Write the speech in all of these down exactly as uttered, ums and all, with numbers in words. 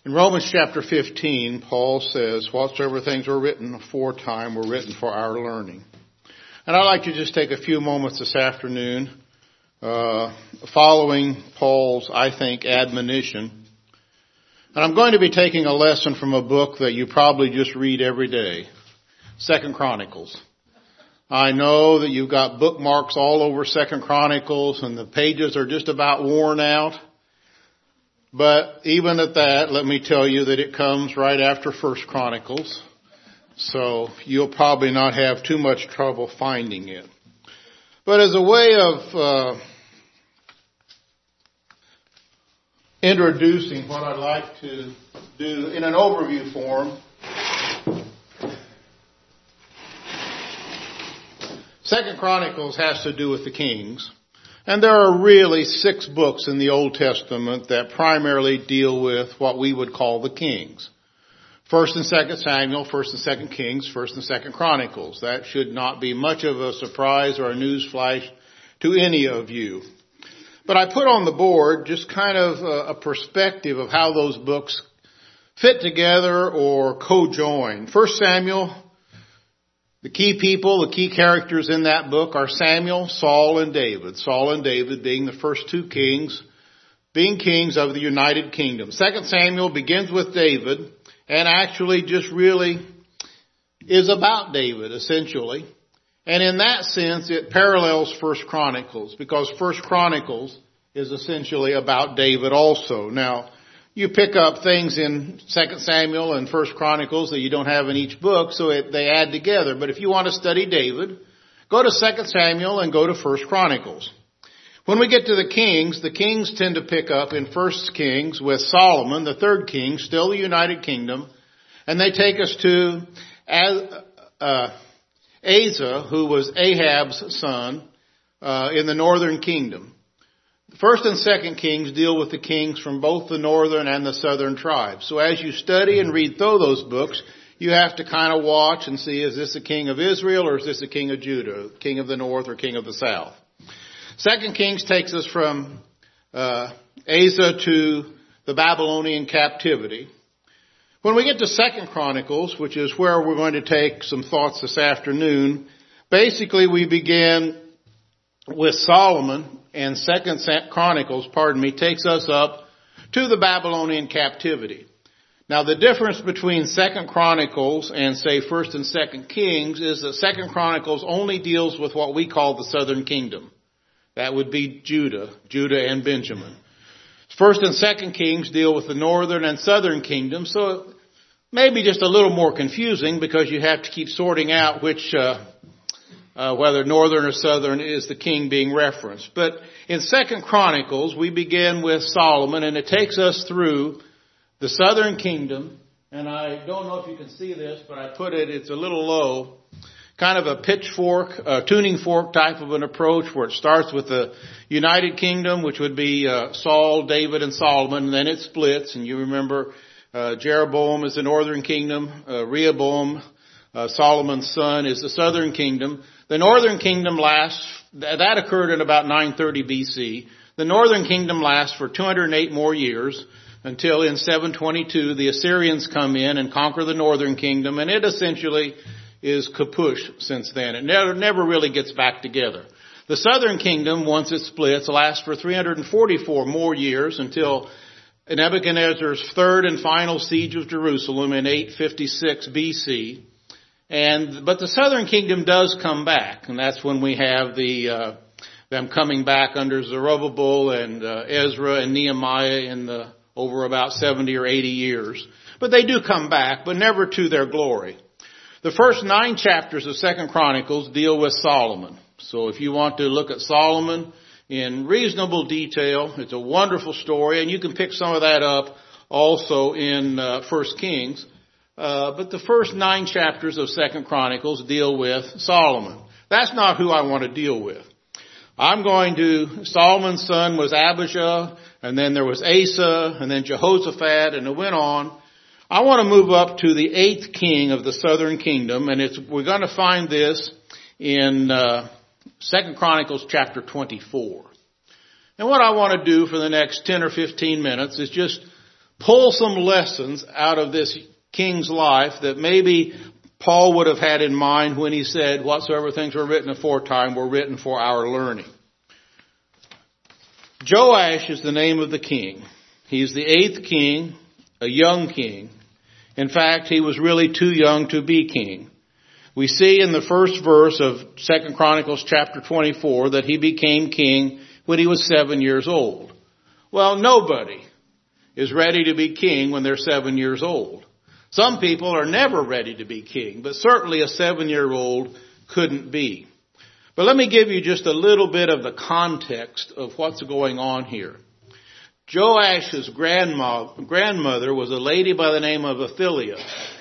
In Romans chapter fifteen, Paul says, whatsoever things were written aforetime were written for our learning. And I'd like to just take a few moments this afternoon, uh, following Paul's, I think, admonition. And I'm going to be taking a lesson from a book that you probably just read every day, Second Chronicles. I know that you've got bookmarks all over Second Chronicles and the pages are just about worn out. But even at that, let me tell you that it comes right after First Chronicles. So you'll probably not have too much trouble finding it. But as a way of uh, introducing what I'd like to do in an overview form, Second Chronicles has to do with the kings. And there are really six books in the Old Testament that primarily deal with what we would call the kings. First and Second Samuel, First and Second Kings, First and Second Chronicles. That should not be much of a surprise or a news flash to any of you. But I put on the board just kind of a, a perspective of how those books fit together or co-join. First Samuel, the key people, the key characters in that book are Samuel, Saul, and David. Saul and David being the first two kings, being kings of the United Kingdom. Second Samuel begins with David and actually just really is about David, essentially. And in that sense, it parallels First Chronicles because First Chronicles is essentially about David also. Now, you pick up things in Second Samuel and First Chronicles that you don't have in each book, so it, they add together. But if you want to study David, go to Second Samuel and go to First Chronicles. When we get to the kings, the kings tend to pick up in First Kings with Solomon, the third king, still the United Kingdom, and they take us to uh, Asa, who was Ahab's son, uh, in the northern kingdom. First and Second Kings deal with the kings from both the northern and the southern tribes. So as you study and read through those books, you have to kind of watch and see, is this a king of Israel or is this a king of Judah, king of the north or king of the south? Second Kings takes us from uh, Asa to the Babylonian captivity. When we get to Second Chronicles, which is where we're going to take some thoughts this afternoon, basically we begin with Solomon. And Second Chronicles, pardon me, takes us up to the Babylonian captivity. Now the difference between Second Chronicles and say First and Second Kings is that Second Chronicles only deals with what we call the southern kingdom. That would be Judah, Judah and Benjamin. First and Second Kings deal with the northern and southern kingdom, so it may be just a little more confusing because you have to keep sorting out which uh, Uh, whether northern or southern is the king being referenced. But in Second Chronicles, we begin with Solomon, and it takes us through the southern kingdom. And I don't know if you can see this, but I put it, it's a little low, kind of a pitchfork, a tuning fork type of an approach where it starts with the United Kingdom, which would be uh, Saul, David, and Solomon, and then it splits. And you remember uh, Jeroboam is the northern kingdom, uh, Rehoboam, uh, Solomon's son, is the southern kingdom. The northern kingdom lasts, that occurred in about nine thirty B C. The northern kingdom lasts for two hundred eight more years until in seven twenty-two the Assyrians come in and conquer the northern kingdom, and it essentially is kapush since then. It never, never really gets back together. The southern kingdom, once it splits, lasts for three hundred forty-four more years until Nebuchadnezzar's third and final siege of Jerusalem in eight fifty-six B C. And, but the southern kingdom does come back, and that's when we have the, uh, them coming back under Zerubbabel and, uh, Ezra and Nehemiah in the, over about seventy or eighty years. But they do come back, but never to their glory. The first nine chapters of Second Chronicles deal with Solomon. So if you want to look at Solomon in reasonable detail, it's a wonderful story, and you can pick some of that up also in, uh, First Kings. Uh, but the first nine chapters of Second Chronicles deal with Solomon. That's not who I want to deal with. I'm going to, Solomon's son was Abijah, and then there was Asa, and then Jehoshaphat, and it went on. I want to move up to the eighth king of the southern kingdom, and it's, we're going to find this in uh, Second Chronicles chapter twenty-four. And what I want to do for the next ten or fifteen minutes is just pull some lessons out of this king's life that maybe Paul would have had in mind when he said, whatsoever things were written aforetime were written for our learning. Joash is the name of the king. He's the eighth king, a young king. In fact, he was really too young to be king. We see in the first verse of Second Chronicles chapter twenty-four that he became king when he was seven years old. Well, nobody is ready to be king when they're seven years old. Some people are never ready to be king, but certainly a seven-year-old couldn't be. But let me give you just a little bit of the context of what's going on here. Joash's grandma, grandmother was a lady by the name of Athaliah.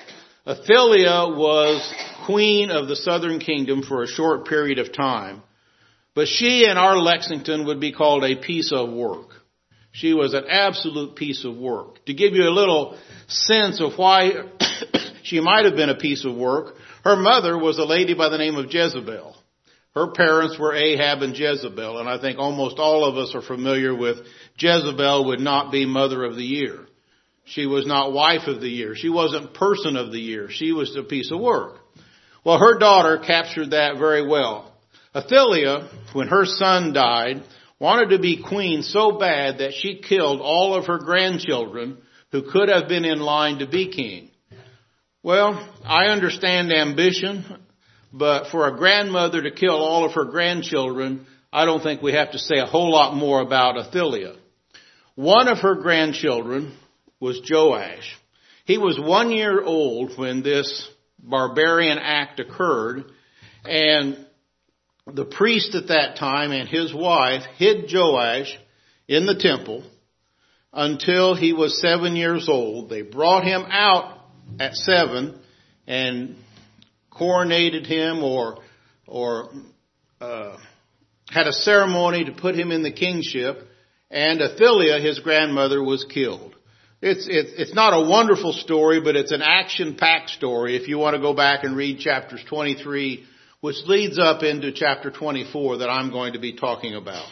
Athaliah was queen of the southern kingdom for a short period of time, but she in our Lexington would be called a piece of work. She was an absolute piece of work. To give you a little sense of why she might have been a piece of work, her mother was a lady by the name of Jezebel. Her parents were Ahab and Jezebel, and I think almost all of us are familiar with Jezebel would not be mother of the year. She was not wife of the year. She wasn't person of the year. She was a piece of work. Well, her daughter captured that very well. Athaliah, when her son died, wanted to be queen so bad that she killed all of her grandchildren who could have been in line to be king. Well, I understand ambition, but for a grandmother to kill all of her grandchildren, I don't think we have to say a whole lot more about Athaliah. One of her grandchildren was Joash. He was one year old when this barbarian act occurred, and the priest at that time and his wife hid Joash in the temple until he was seven years old. They brought him out at seven and coronated him or or uh, had a ceremony to put him in the kingship, and Athaliah, his grandmother, was killed. It's, it's, it's not a wonderful story, but it's an action-packed story if you want to go back and read chapters twenty-three, which leads up into chapter twenty-four that I'm going to be talking about.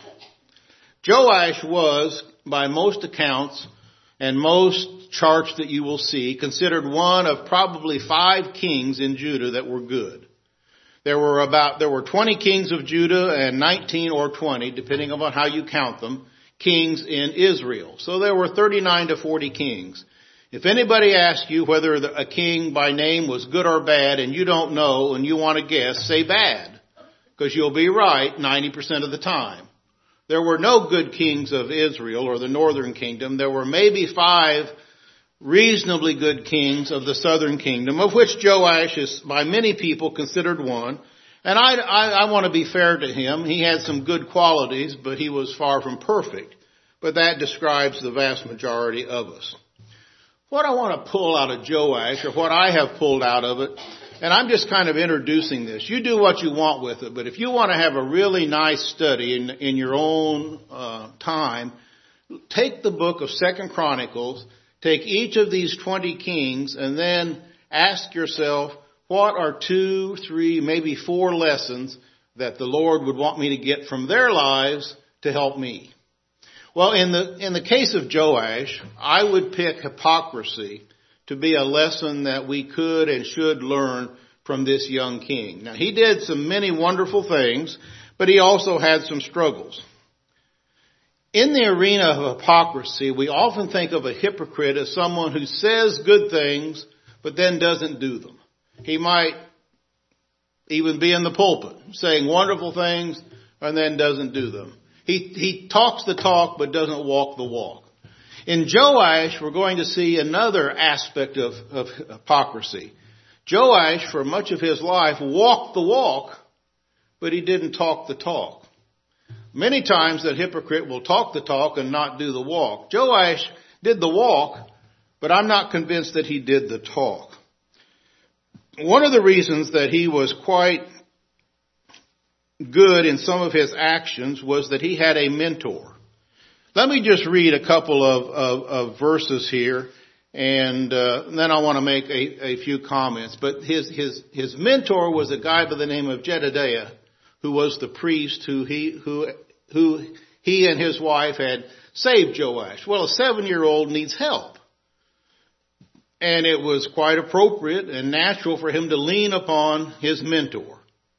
Joash was, by most accounts and most charts that you will see, considered one of probably five kings in Judah that were good. There were about, there were twenty kings of Judah and nineteen or twenty, depending on how you count them, kings in Israel. So there were thirty-nine to forty kings. If anybody asks you whether a king by name was good or bad and you don't know and you want to guess, say bad, because you'll be right ninety percent of the time. There were no good kings of Israel or the northern kingdom. There were maybe five reasonably good kings of the southern kingdom, of which Joash is by many people considered one. And I, I, I want to be fair to him. He had some good qualities, but he was far from perfect. But that describes the vast majority of us. What I want to pull out of Joash, or what I have pulled out of it, and I'm just kind of introducing this. You do what you want with it, but if you want to have a really nice study in, in your own uh, time, take the book of Second Chronicles, take each of these twenty kings, and then ask yourself, what are two, three, maybe four lessons that the Lord would want me to get from their lives to help me? Well, in the in the case of Joash, I would pick hypocrisy to be a lesson that we could and should learn from this young king. Now, he did some many wonderful things, but he also had some struggles. In the arena of hypocrisy, we often think of a hypocrite as someone who says good things, but then doesn't do them. He might even be in the pulpit saying wonderful things and then doesn't do them. He, he talks the talk but doesn't walk the walk. In Joash, we're going to see another aspect of, of hypocrisy. Joash, for much of his life, walked the walk, but he didn't talk the talk. Many times that hypocrite will talk the talk and not do the walk. Joash did the walk, but I'm not convinced that he did the talk. One of the reasons that he was quite good in some of his actions was that he had a mentor. Let me just read a couple of, of, of verses here, and uh, then I want to make a, a few comments. But his, his, his mentor was a guy by the name of Jedediah, who was the priest who he, who, who he and his wife had saved Joash. Well, a seven-year-old needs help. And it was quite appropriate and natural for him to lean upon his mentor.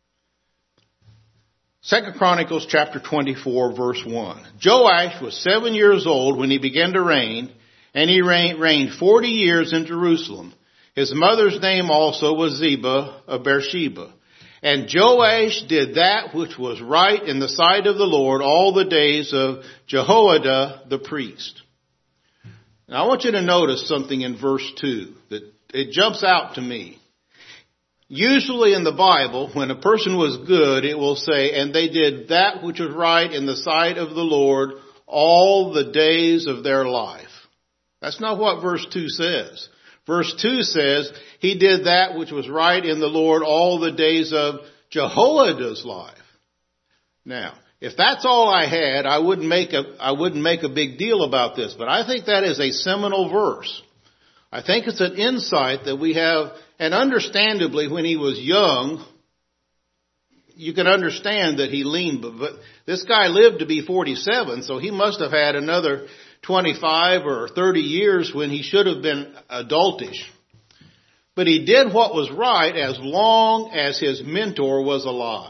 Second Chronicles chapter twenty-four, verse one. Joash was seven years old when he began to reign, and he reigned forty years in Jerusalem. His mother's name also was Ziba of Beersheba. And Joash did that which was right in the sight of the Lord all the days of Jehoiada the priest. Now I want you to notice something in verse two that it jumps out to me. Usually in the Bible, when a person was good, it will say, and they did that which was right in the sight of the Lord all the days of their life. That's not what verse two says. Verse two says, he did that which was right in the Lord all the days of Jehoiada's life. Now, if that's all I had, I wouldn't make a, I wouldn't make a big deal about this, but I think that is a seminal verse. I think it's an insight that we have, and understandably when he was young, you can understand that he leaned, but, but this guy lived to be forty-seven, so he must have had another twenty-five or thirty years when he should have been adultish. But he did what was right as long as his mentor was alive.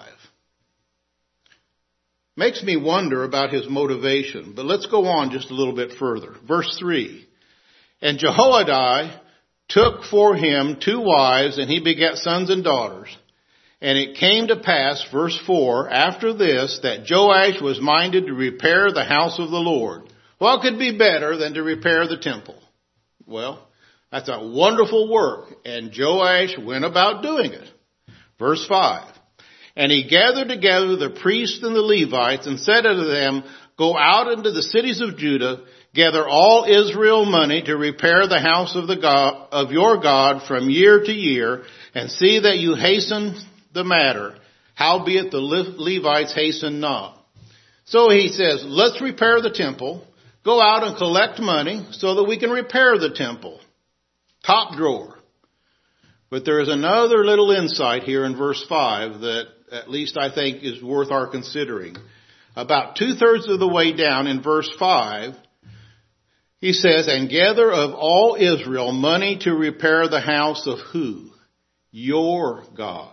Makes me wonder about his motivation, but let's go on just a little bit further. Verse three. And Jehoiada took for him two wives, and he begat sons and daughters. And it came to pass, verse four, after this, that Joash was minded to repair the house of the Lord. What could be better than to repair the temple? Well, that's a wonderful work, and Joash went about doing it. Verse five. And he gathered together the priests and the Levites, and said unto them, Go out into the cities of Judah, gather all Israel money to repair the house of the God, of your God from year to year, and see that you hasten the matter. Howbeit the Levites hasten not. So he says, let's repair the temple. Go out and collect money so that we can repair the temple. Top drawer. But there is another little insight here in verse five that at least I think is worth our considering. About two-thirds of the way down in verse five, he says, and gather of all Israel money to repair the house of who? Your God.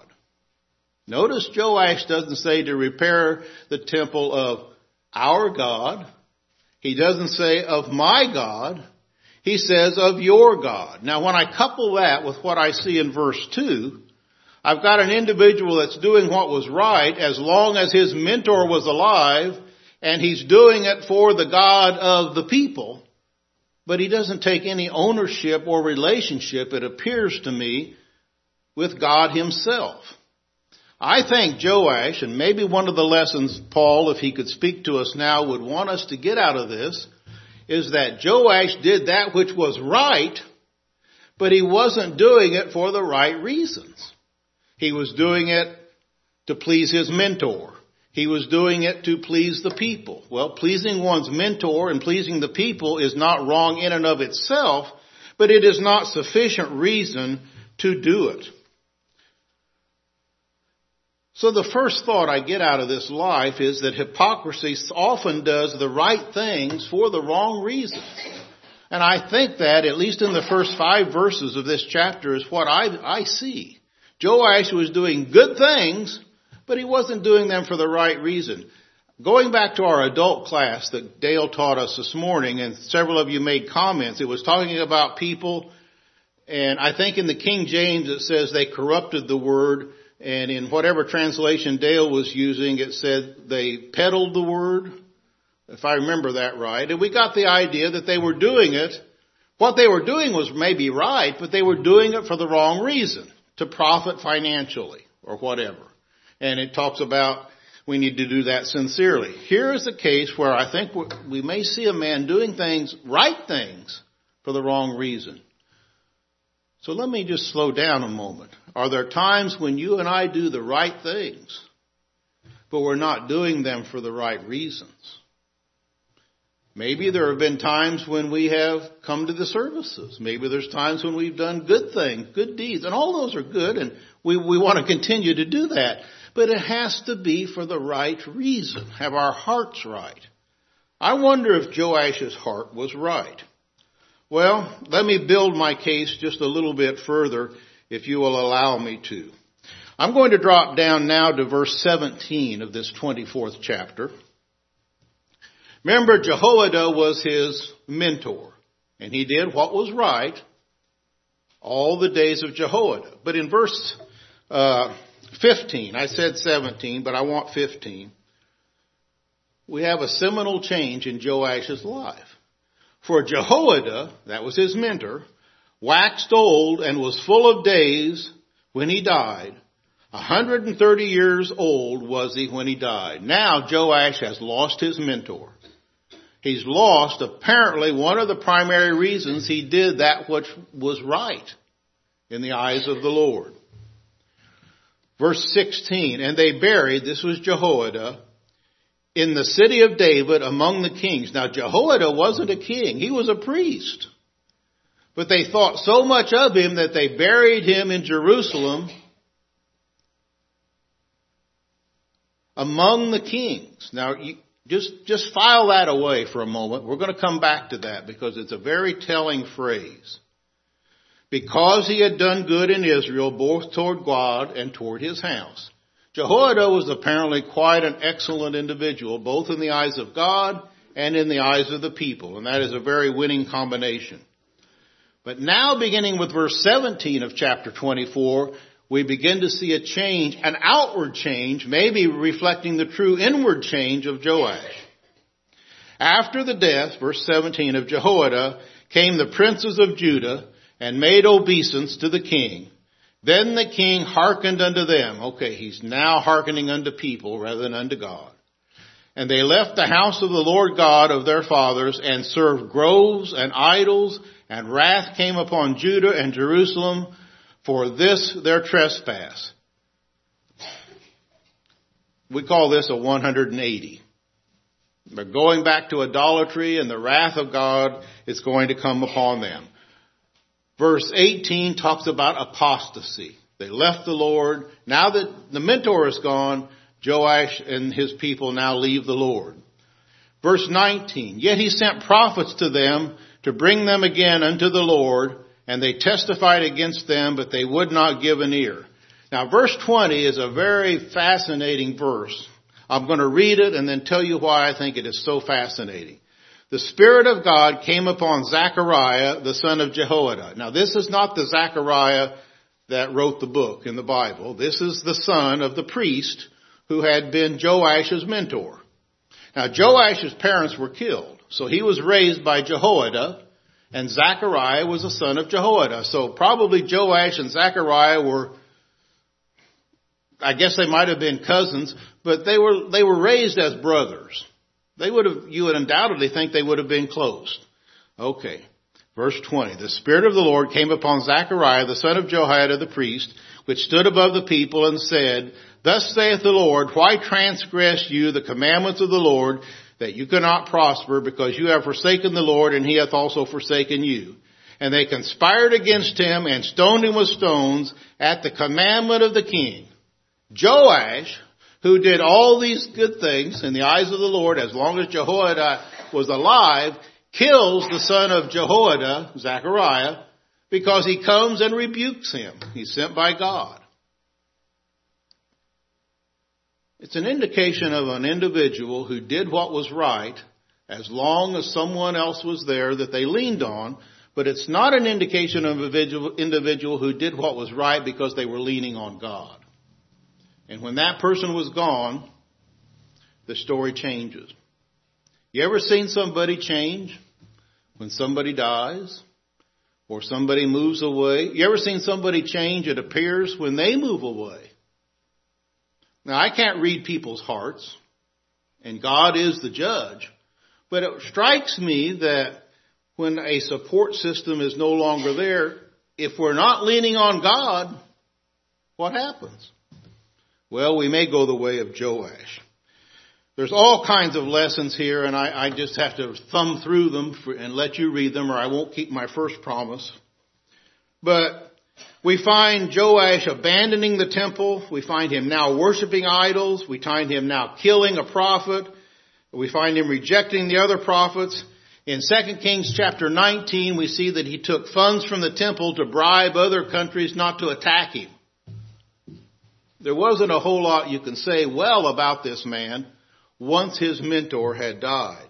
Notice Joash doesn't say to repair the temple of our God. He doesn't say of my God. He says of your God. Now when I couple that with what I see in verse two, I've got an individual that's doing what was right as long as his mentor was alive, and he's doing it for the God of the people. But he doesn't take any ownership or relationship, it appears to me, with God himself. I think Joash, and maybe one of the lessons Paul, if he could speak to us now, would want us to get out of this, is that Joash did that which was right, but he wasn't doing it for the right reasons. He was doing it to please his mentor. He was doing it to please the people. Well, pleasing one's mentor and pleasing the people is not wrong in and of itself, but it is not sufficient reason to do it. So the first thought I get out of this life is that hypocrisy often does the right things for the wrong reasons. And I think that, at least in the first five verses of this chapter, is what I, I see. Joash was doing good things, but he wasn't doing them for the right reason. Going back to our adult class that Dale taught us this morning, and several of you made comments, it was talking about people, and I think in the King James it says they corrupted the word, and in whatever translation Dale was using it said they peddled the word, if I remember that right. And we got the idea that they were doing it, what they were doing was maybe right, but they were doing it for the wrong reason, to profit financially or whatever. And it talks about we need to do that sincerely. Here is a case where I think we may see a man doing things, right things, for the wrong reason. So let me just slow down a moment. Are there times when you and I do the right things, but we're not doing them for the right reasons? Maybe there have been times when we have come to the services. Maybe there's times when we've done good things, good deeds, and all those are good, and we, we want to continue to do that. But it has to be for the right reason, have our hearts right. I wonder if Joash's heart was right. Well, let me build my case just a little bit further, if you will allow me to. I'm going to drop down now to verse seventeen of this twenty-fourth chapter. Remember, Jehoiada was his mentor, and he did what was right all the days of Jehoiada. But in verse uh, fifteen, I said seventeen, but I want fifteen. We have a seminal change in Joash's life. For Jehoiada, that was his mentor, waxed old and was full of days when he died. one hundred thirty years old was he when he died. Now Joash has lost his mentor. He's lost apparently one of the primary reasons he did that which was right in the eyes of the Lord. Verse sixteen, and they buried, this was Jehoiada, in the city of David among the kings. Now Jehoiada wasn't a king, he was a priest. But they thought so much of him that they buried him in Jerusalem among the kings. Now you just, just file that away for a moment. We're going to come back to that because it's a very telling phrase. Because he had done good in Israel, both toward God and toward his house. Jehoiada was apparently quite an excellent individual, both in the eyes of God and in the eyes of the people. And that is a very winning combination. But now beginning with verse seventeen of chapter twenty-four, we begin to see a change, an outward change, maybe reflecting the true inward change of Joash. After the death, verse seventeen of Jehoiada, came the princes of Judah and made obeisance to the king. Then the king hearkened unto them. Okay, he's now hearkening unto people rather than unto God. And they left the house of the Lord God of their fathers and served groves and idols, and wrath came upon Judah and Jerusalem for this their trespass. We call this a one hundred eighty. They're going back to idolatry, and the wrath of God is going to come upon them. Verse eighteen talks about apostasy. They left the Lord. Now that the mentor is gone, Joash and his people now leave the Lord. Verse nineteen, yet he sent prophets to them to bring them again unto the Lord, and they testified against them, but they would not give an ear. Now verse twenty is a very fascinating verse. I'm going to read it and then tell you why I think it is so fascinating. The Spirit of God came upon Zechariah, the son of Jehoiada. Now this is not the Zechariah that wrote the book in the Bible. This is the son of the priest who had been Joash's mentor. Now Joash's parents were killed, so he was raised by Jehoiada, and Zechariah was a son of Jehoiada. So probably Joash and Zechariah were, I guess they might have been cousins, but they were, they were raised as brothers. They would have, you would undoubtedly think they would have been close. Okay. Verse twenty. The Spirit of the Lord came upon Zechariah, the son of Jehoiada the priest, which stood above the people and said, Thus saith the Lord, why transgress you the commandments of the Lord, that you cannot prosper, because you have forsaken the Lord, and he hath also forsaken you. And they conspired against him and stoned him with stones at the commandment of the king. Joash, who did all these good things in the eyes of the Lord as long as Jehoiada was alive, kills the son of Jehoiada, Zechariah, because he comes and rebukes him. He's sent by God. It's an indication of an individual who did what was right as long as someone else was there that they leaned on, but it's not an indication of an individual, individual who did what was right because they were leaning on God. And when that person was gone, the story changes. You ever seen somebody change when somebody dies or somebody moves away? You ever seen somebody change, it appears, when they move away? Now, I can't read people's hearts, and God is the judge, but it strikes me that when a support system is no longer there, if we're not leaning on God, what happens? Well, we may go the way of Joash. There's all kinds of lessons here, and I, I just have to thumb through them for, and let you read them, or I won't keep my first promise. But we find Joash abandoning the temple. We find him now worshiping idols. We find him now killing a prophet. We find him rejecting the other prophets. In Second Kings chapter nineteen, we see that he took funds from the temple to bribe other countries not to attack him. There wasn't a whole lot you can say well about this man once his mentor had died.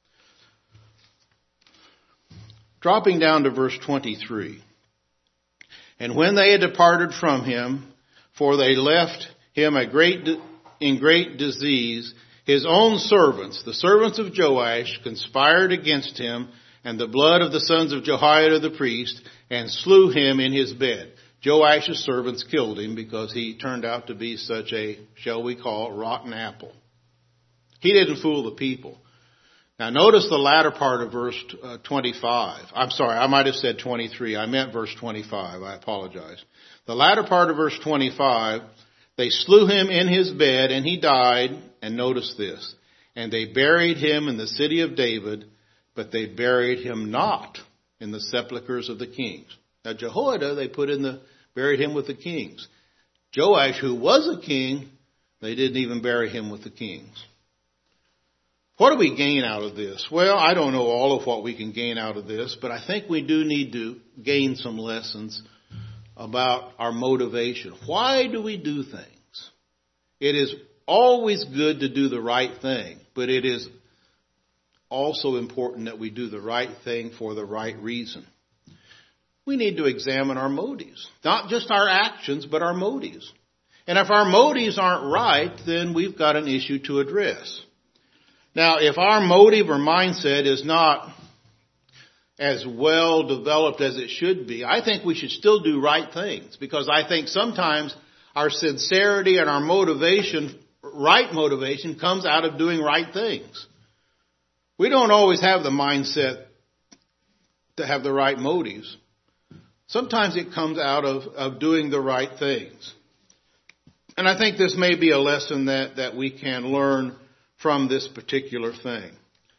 Dropping down to verse twenty-three. And when they had departed from him, for they left him a great in great disease, his own servants, the servants of Joash, conspired against him, and the blood of the sons of Jehoiada the priest, and slew him in his bed. Joash's servants killed him because he turned out to be such a, shall we call it, rotten apple. He didn't fool the people. Now notice the latter part of verse uh, twenty-five. I'm sorry, I might have said twenty-three. I meant verse twenty-five. I apologize. The latter part of verse twenty-five, they slew him in his bed and he died. And notice this. And they buried him in the city of David, but they buried him not in the sepulchres of the kings. Now Jehoiada, they put in the, buried him with the kings. Joash, who was a king, they didn't even bury him with the kings. What do we gain out of this? Well, I don't know all of what we can gain out of this, but I think we do need to gain some lessons about our motivation. Why do we do things? It is always good to do the right thing, but it is also important that we do the right thing for the right reason. We need to examine our motives, not just our actions, but our motives. And if our motives aren't right, then we've got an issue to address. Now, if our motive or mindset is not as well developed as it should be, I think we should still do right things, because I think sometimes our sincerity and our motivation, right motivation, comes out of doing right things. We don't always have the mindset to have the right motives. Sometimes it comes out of, of doing the right things. And I think this may be a lesson that, that we can learn from this particular thing.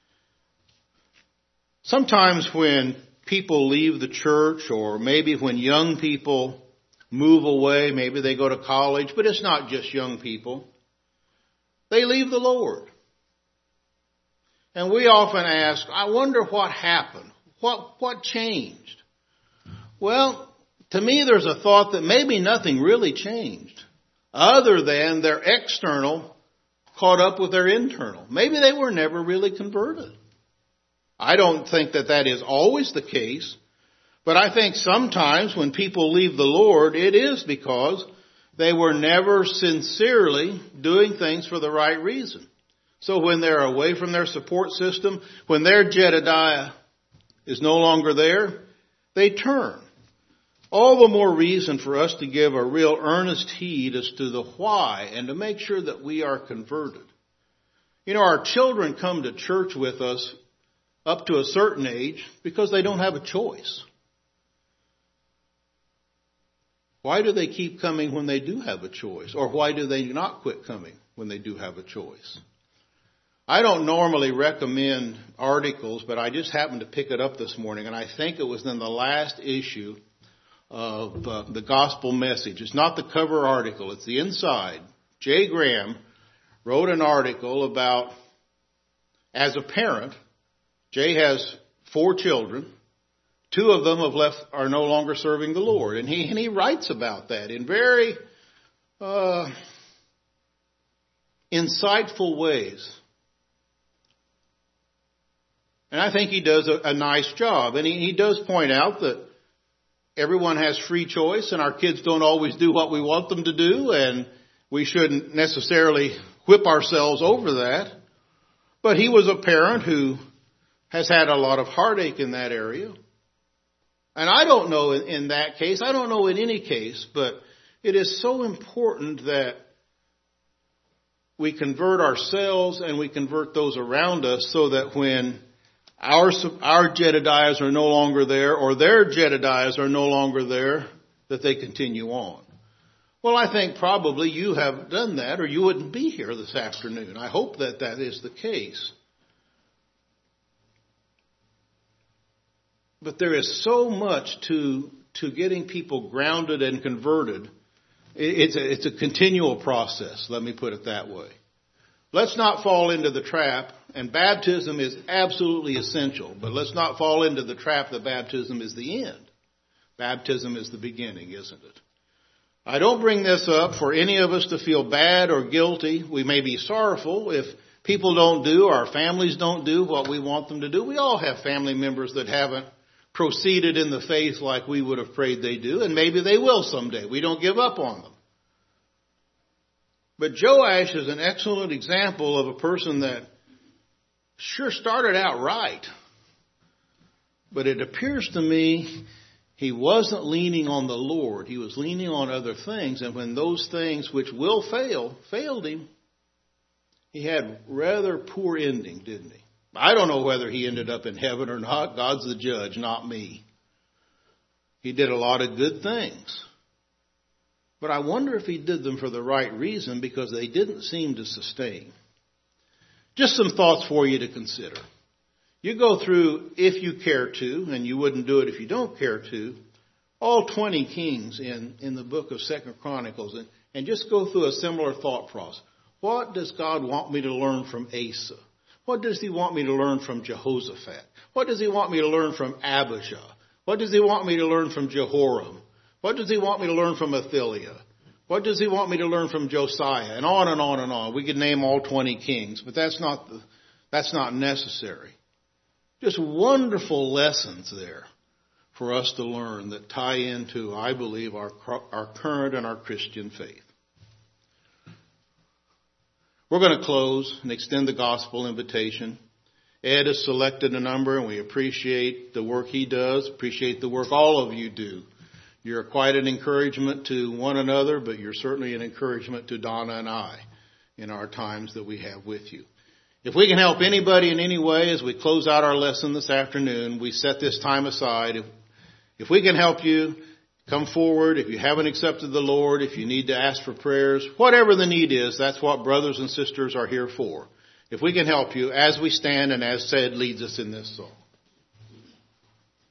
Sometimes when people leave the church, or maybe when young people move away, maybe they go to college, but it's not just young people, they leave the Lord. And we often ask, I wonder what happened. What, what changed? Well, to me there's a thought that maybe nothing really changed other than their external caught up with their internal. Maybe they were never really converted. I don't think that that is always the case, but I think sometimes when people leave the Lord, it is because they were never sincerely doing things for the right reason. So when they're away from their support system, when their Jedediah is no longer there, they turn. All the more reason for us to give a real earnest heed as to the why and to make sure that we are converted. You know, our children come to church with us up to a certain age because they don't have a choice. Why do they keep coming when they do have a choice? Or why do they not quit coming when they do have a choice? I don't normally recommend articles, but I just happened to pick it up this morning, and I think it was in the last issue of uh, the Gospel Message. It's not the cover article, it's the inside. Jay Graham wrote an article about, as a parent, Jay has four children. Two of them have left, are no longer serving the Lord. And he, and he writes about that in very uh, insightful ways. And I think he does a, a nice job. And he, he does point out that everyone has free choice, and our kids don't always do what we want them to do, and we shouldn't necessarily whip ourselves over that. But he was a parent who has had a lot of heartache in that area. And I don't know in, in that case, I don't know in any case, but it is so important that we convert ourselves and we convert those around us, so that when Our, our Jedediahs are no longer there, or their Jedediahs are no longer there, that they continue on. Well, I think probably you have done that, or you wouldn't be here this afternoon. I hope that that is the case. But there is so much to, to getting people grounded and converted. It's a, it's a continual process, let me put it that way. let's not fall into the trap, and baptism is absolutely essential, but let's not fall into the trap that baptism is the end. Baptism is the beginning, isn't it? I don't bring this up for any of us to feel bad or guilty. We may be sorrowful if people don't do, our families don't do what we want them to do. We all have family members that haven't proceeded in the faith like we would have prayed they do, and maybe they will someday. We don't give up on them. But Joash is an excellent example of a person that sure started out right. But it appears to me he wasn't leaning on the Lord. He was leaning on other things. And when those things which will fail, failed him, he had rather poor ending, didn't he? I don't know whether he ended up in heaven or not. God's the judge, not me. He did a lot of good things. But I wonder if he did them for the right reason, because they didn't seem to sustain. Just some thoughts for you to consider. You go through, if you care to, and you wouldn't do it if you don't care to, all twenty kings in, in the book of Second Chronicles, and, and just go through a similar thought process. What does God want me to learn from Asa? What does he want me to learn from Jehoshaphat? What does he want me to learn from Abijah? What does he want me to learn from Jehoram? What does he want me to learn from Athaliah? What does he want me to learn from Josiah? And on and on and on. We could name all twenty kings, but that's not the, that's not necessary. Just wonderful lessons there for us to learn that tie into, I believe, our, our current and our Christian faith. We're going to close and extend the gospel invitation. Ed has selected a number, and we appreciate the work he does, appreciate the work all of you do. You're quite an encouragement to one another, but you're certainly an encouragement to Donna and I in our times that we have with you. If we can help anybody in any way as we close out our lesson this afternoon, we set this time aside. If, if we can help you, come forward. If you haven't accepted the Lord, if you need to ask for prayers, whatever the need is, that's what brothers and sisters are here for. If we can help you, as we stand and as said leads us in this song.